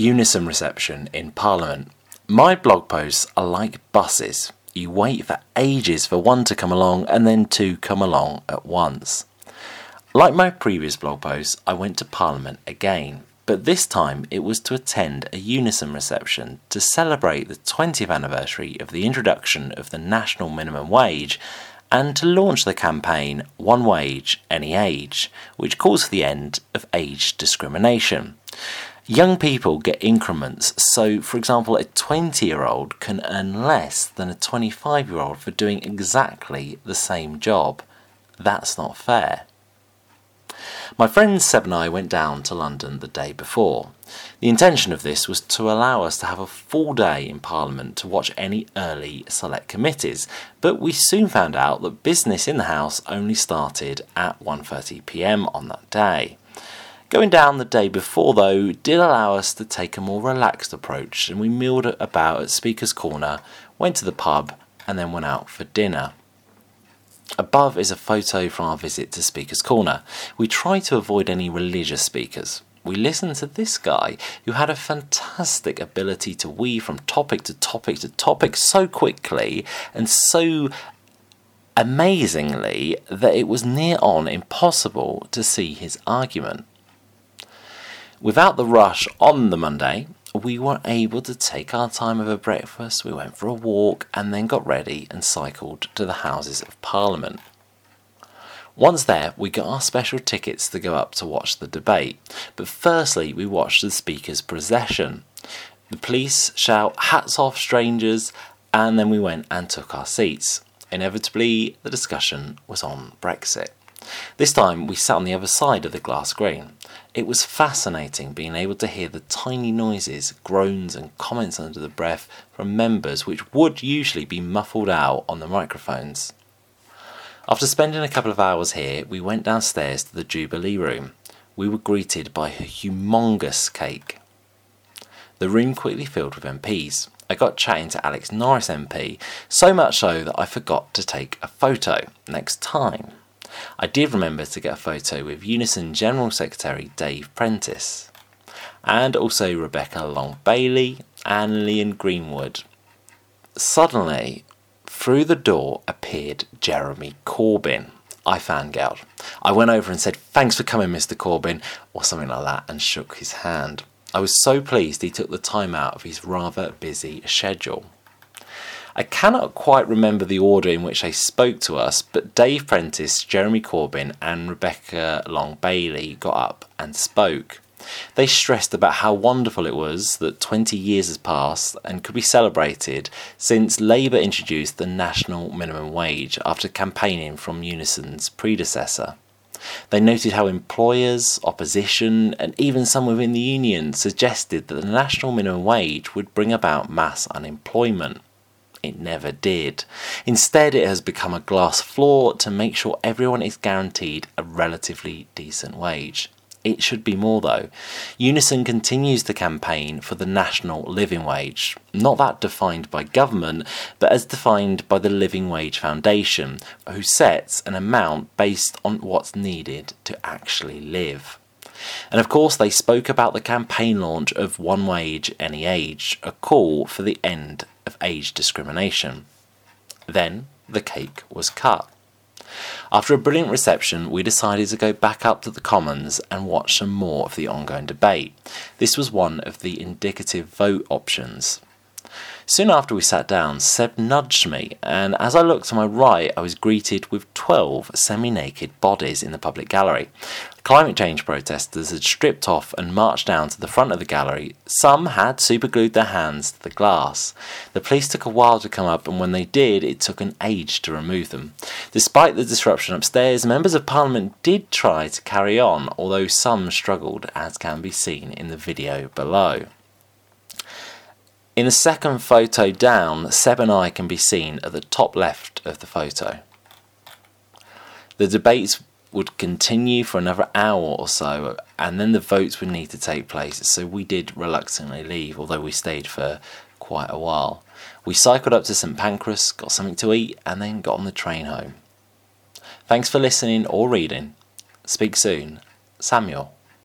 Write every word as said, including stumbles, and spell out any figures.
Unison reception in Parliament. My blog posts are like buses. You wait for ages for one to come along and then two come along at once. Like my previous blog posts, I went to Parliament again, but this time it was to attend a Unison reception to celebrate the twentieth anniversary of the introduction of the national minimum wage and to launch the campaign One Wage, Any Age, which calls for the end of age discrimination. Young people get increments, so for example a twenty-year-old can earn less than a twenty-five-year-old for doing exactly the same job. That's not fair. My friends Seb and I went down to London the day before. The intention of this was to allow us to have a full day in Parliament to watch any early select committees, but we soon found out that business in the House only started at one thirty p m on that day. Going down the day before, though, did allow us to take a more relaxed approach, and we milled about at Speaker's Corner, went to the pub, and then went out for dinner. Above is a photo from our visit to Speaker's Corner. We tried to avoid any religious speakers. We listened to this guy who had a fantastic ability to weave from topic to topic to topic so quickly and so amazingly that it was near on impossible to see his argument. Without the rush on the Monday, we were able to take our time over breakfast, we went for a walk and then got ready and cycled to the Houses of Parliament. Once there, we got our special tickets to go up to watch the debate, but firstly we watched the Speaker's procession. The police shout "hats off strangers" and then we went and took our seats. Inevitably, the discussion was on Brexit. This time we sat on the other side of the glass screen. It was fascinating being able to hear the tiny noises, groans and comments under the breath from members which would usually be muffled out on the microphones. After spending a couple of hours here, we went downstairs to the Jubilee room. We were greeted by a humongous cake. The room quickly filled with M Ps. I got chatting to Alex Norris M P, so much so that I forgot to take a photo. Next time. I did remember to get a photo with Unison General Secretary Dave Prentice, and also Rebecca Long-Bailey and Lillian Greenwood. Suddenly, through the door appeared Jeremy Corbyn. I fangirled. I went over and said, "Thanks for coming, Mister Corbyn," or something like that, and shook his hand. I was so pleased he took the time out of his rather busy schedule. I cannot quite remember the order in which they spoke to us, but Dave Prentice, Jeremy Corbyn and Rebecca Long-Bailey got up and spoke. They stressed about how wonderful it was that twenty years has passed and could be celebrated since Labour introduced the national minimum wage after campaigning from Unison's predecessor. They noted how employers, opposition and even some within the union suggested that the national minimum wage would bring about mass unemployment. It never did. Instead, it has become a glass floor to make sure everyone is guaranteed a relatively decent wage. It should be more though. Unison continues the campaign for the national living wage, not that defined by government, but as defined by the Living Wage Foundation, who sets an amount based on what's needed to actually live. And of course they spoke about the campaign launch of One Wage, Any Age, a call for the end of age discrimination. Then the cake was cut. After a brilliant reception, we decided to go back up to the Commons and watch some more of the ongoing debate. This was one of the indicative vote options. Soon after we sat down, Seb nudged me, and as I looked to my right, I was greeted with twelve semi-naked bodies in the public gallery. Climate change protesters had stripped off and marched down to the front of the gallery. Some had superglued their hands to the glass. The police took a while to come up, and when they did, it took an age to remove them. Despite the disruption upstairs, members of Parliament did try to carry on, although some struggled, as can be seen in the video below. In the second photo down, Seb and I can be seen at the top left of the photo. The debates would continue for another hour or so, and then the votes would need to take place, so we did reluctantly leave, although we stayed for quite a while. We cycled up to St Pancras, got something to eat, and then got on the train home. Thanks for listening or reading. Speak soon. Samuel.